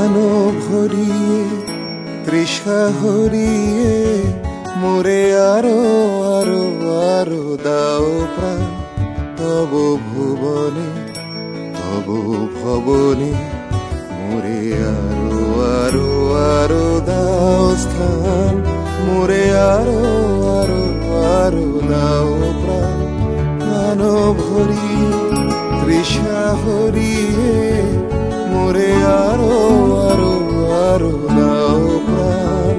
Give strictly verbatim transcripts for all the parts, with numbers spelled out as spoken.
প্রাণ ভরিয়ে তৃষা হরিয়ে মোরে আরো আরো আরো দাও প্রাণ তব ভুবনে তব ভবনে মোরে আরো আরো আরো দাও স্থান মোরে আরো আরো আরো দাও প্রাণ প্রাণ ভরিয়ে তৃষা হরিয়ে মোরে আরো আরো আরো দাও প্রাণ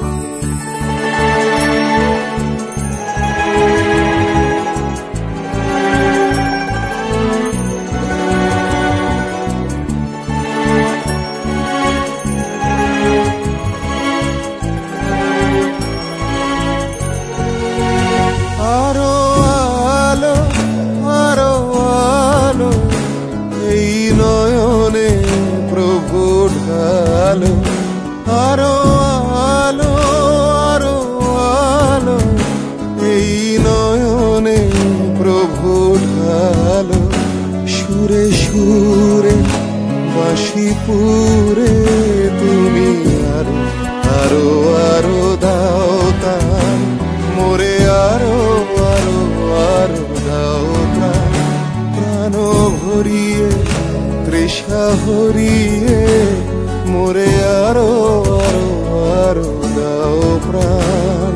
আরো আলো আরো আলো এই নয়নে প্রভু ঢালো আরো আলো আরো আলো এই নয়নে প্রভু ঢালো সুরে সুরে বাঁশি পুরে তুমি আরো আরো আরো দাও তান মোরে আরো আরো আরো দাও প্রাণ প্রাণ ভরিয়ে তৃষা হরিয়ে মোরে আরো আরো আরো দাও প্রাণ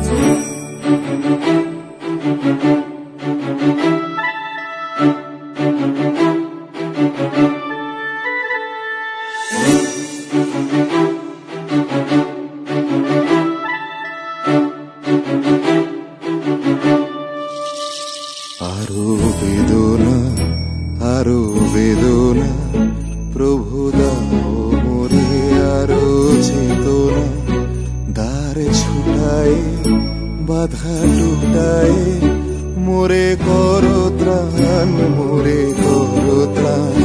আরো বেদনা আরো বেদনা প্রভু দাও মোরে আরো চেতনা দ্বার ছুটায় বাধা টুটায় মোরে করো ত্রাণ মোরে করো ত্রাণ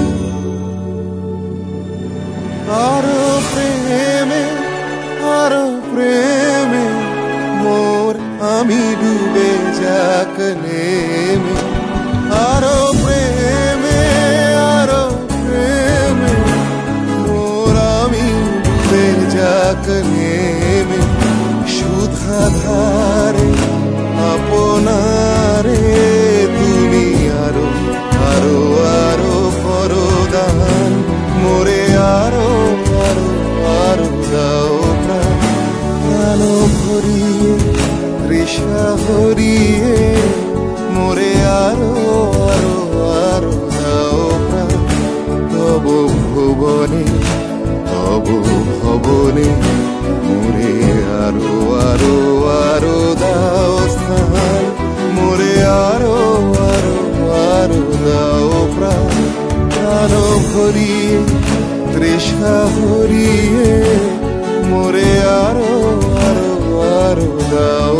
আরো প্রেমে আরো প্রেমে মোর আমি ডুবে যাক নেমে আরো প্রেমে আরো প্রেমে মোর আমি ডুবে যাক নেমে সুধা ধারে আপনারে তুমি আরো আরো আরো করো দান মোরে আরো আরো আরো দাও প্রাণ প্রাণ ভরিয়ে তৃষা হরিয়ে মোরে আরো আরো আরো দাও প্রাণ তব ভুবনে তব ভবনে মোরে আরো আরো আরো দাও স্থান মোরে আরো আরো আরো দাও প্রাণ প্রাণ ভরিয়ে তৃষা হরিয়ে মোরে আরো আরো আরো দাও